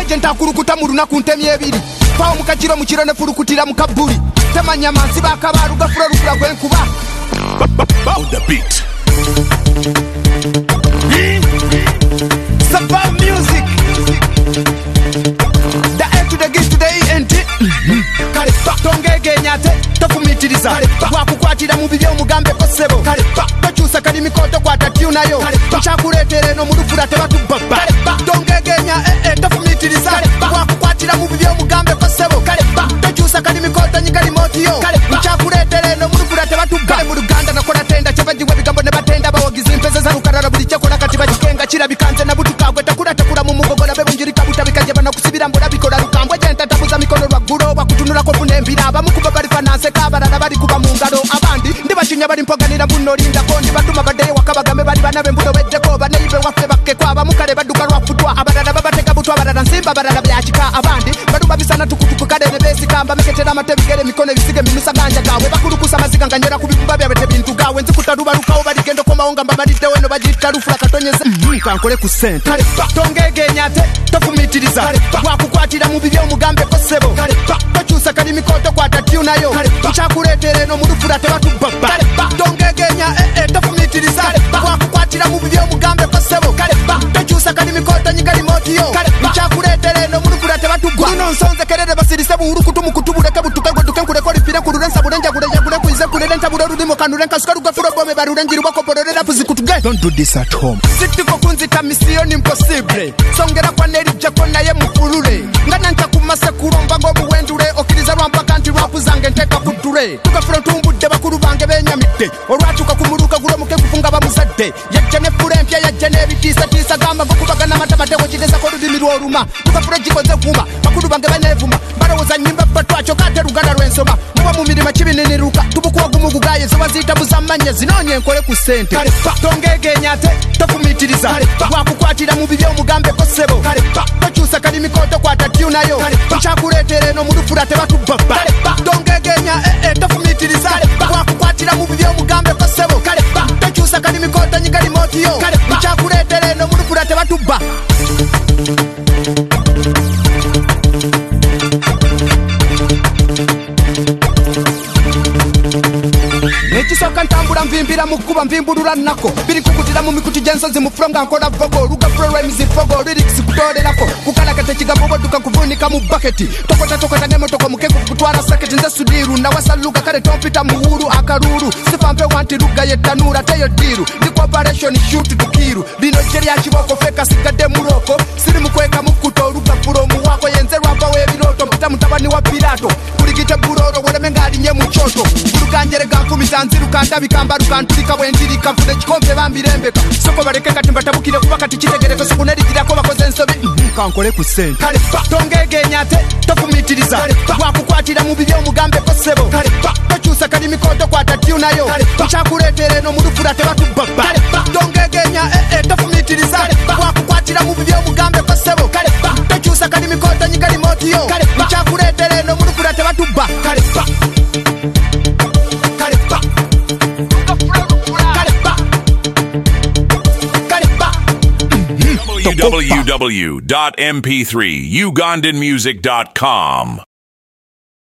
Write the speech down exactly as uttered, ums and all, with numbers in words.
agent akurukuta mu lunaku ntemye ebiri pawo mukajiro mukiro ne furukutira mukabuli temanya manzi bakabaru gafura rukura gwenkuba on the beat. Sabah music. The A to the G to the E N T. Kalipa tongege nyate tofumitiriza wakukwatira mu bibyo mugambe kosebo tokyusa kali mikoto kwata tunayo nchakuletere no mulufura tebatubaba tongege nya eh eh tofumitiriza wakukwatira mu bibyo mugambe kosebo tokyusa kali mikoto nyigali motiyo nchakuletere no mulufura tebatubaba mu Uganda nakola tenda cyabagiwe bigambo ne batenda bawagize impeza za rukarara buli cyakola kati bakikenga kira bikanze na butukagwe takura takura mu mugogora bebunjirika butabikaje bana kusibira mbona bikola rukambwe jenta tabuza mikono rwaguro bakutunura ko kunembira abamukuba bari fananse kabarara bari kuba mu ngaro abandi ndibakinya bari mpoganira muno linda ko ndi batuma badeye wakabagame bari banabe mbuno wedde ko baneibe wafe bakke kwa abamukale baduka rwafutwa abarara babateka butwa abarara nsimba abarara byachika abandi baduba bisana tukutuku kade ne besi kamba meketera amatebigere mikono bisige minusa ganja gawe bakurukusa maziga nganyera kubikuba byabete bintu gawe nzikutaruba rukawo bari gendo ko maonga mbabalide weno bagita rufula katonyeze kankole ku center tongege nyate tofumitiriza wakukwatira mu bibyo mugambe kosebo tokyusa kali mikoto kwata tunayo nchakuletere no mulufura tebatubaba tongegenya eh eh tofumitiriza wakukwatira mu bibyo mugambe kosebo tokyusa kali mikoto nyigali motiyo nchakuletere no mulufura tebatubaba kuno nsonze kerere basirise buhuru kutumu kutubure kabutuka gweduke nkure ko ripire kururensa burenja kurenja kure kuize kurere ntabure rudimo kanurenka sukaru gafuro bome barurengiri bako pororera puzikutuge. Don't do this at home. Sitiko kunzita mission impossible songera kwa neri jako naye mufulule ngana ntakumase kuromba ngo buwendure okiriza rwamba kanti rwapu zange nteka kuture tukafura tumbudde bakuru bange benyamidde olwatuka kumuruka guromuke kufunga bamuzadde yajjane furempya yajjane bitisa tisa gamba gokubagana matamate wokigeza ko rudimirwa oluma tukafura jikoze vuma bakuru bange banevuma barawoza nyimba patwacho kate ruganda rwensoma muba mu mirima kibininiruka tubukuwa gumugugaye zobazita buzamanye zinonye nkole ku sente tongege nyate tofumitiriza wakukwatira mu bibyo mugambe kosebo tokyusa kali mikoto kwata tunayo nchakuletere no mulufura tebatubaba tongegenya eh eh tofumitiriza wakukwatira mu bibyo mugambe kosebo tokyusa kali mikoto nyigali motiyo nchakuletere no mulufura tebatubba. Nekisoka ntambula mvimbira mukuba mvimbulula nako biri kukutira mu mikuti jensozi mu fronga nkola vogo ruga pro rhymes vogo lyrics kutolerako kukala kate kigambo boduka kuvunika mu bucket tokota tokota nemo toko mukengo kutwara saketi nze sudiru na wasaluka kale tompita muhuru akaruru sifampe wanti ruga yetanura teyo diru ni operation shoot tukiru lino jeri ya kiboko feka sigade muroko siri mukweka mukuto ruga pro mu wako yenze rwamba we biroto mpita mutabani wa pirato kuligite buroro wole mengali nye muchoto burugangere gankumi zanziru kanda bikamba rukantulika bwendirika mfude kikombe bambirembeka soko bareke kati mbatabukire kuba kati kitegereko sokunerigira ko bakoze ensobi kankole ku sente tongege nyate tofumitiriza wakukwatira mu bibyo mugambe kosebo tokyusa kali mikoto kwata tunayo nchakuletere no mulufura tebatubaba tongege nya eh eh tofumitiriza wakukwatira mu bibyo mugambe kosebo tokyusa kali mikoto nyigali motiyo nchakuletere no mulufura tebatubba. w w w dot m p three ugandan music dot com